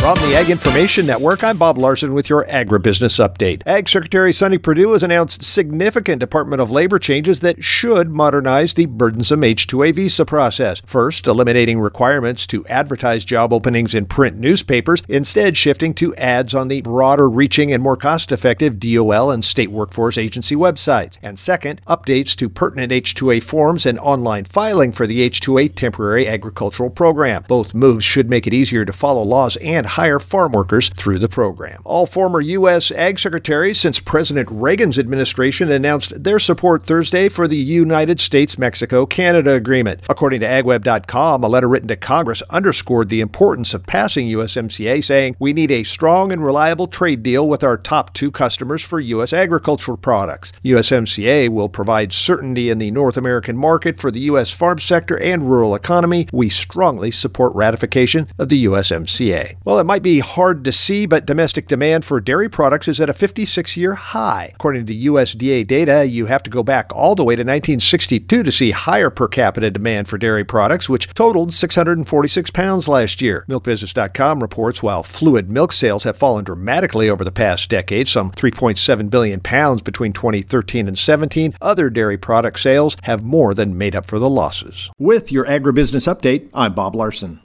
From the Ag Information Network, I'm Bob Larson with your Agribusiness Update. Ag Secretary Sonny Perdue has announced significant Department of Labor changes that should modernize the burdensome H-2A visa process. First, eliminating requirements to advertise job openings in print newspapers, instead shifting to ads on the broader reaching and more cost-effective DOL and state workforce agency websites. And second, updates to pertinent H-2A forms and online filing for the H-2A temporary agricultural program. Both moves should make it easier to follow laws and hire farm workers through the program. All former U.S. Ag Secretaries since President Reagan's administration announced their support Thursday for the United States-Mexico-Canada agreement. According to AgWeb.com, a letter written to Congress underscored the importance of passing USMCA, saying, "We need a strong and reliable trade deal with our top two customers for U.S. agricultural products. USMCA will provide certainty in the North American market for the U.S. farm sector and rural economy. We strongly support ratification of the USMCA." Well, it might be hard to see, but domestic demand for dairy products is at a 56-year high. According to USDA data, you have to go back all the way to 1962 to see higher per capita demand for dairy products, which totaled 646 pounds last year. MilkBusiness.com reports while fluid milk sales have fallen dramatically over the past decade, some 3.7 billion pounds between 2013 and 17, other dairy product sales have more than made up for the losses. With your Agribusiness Update, I'm Bob Larson.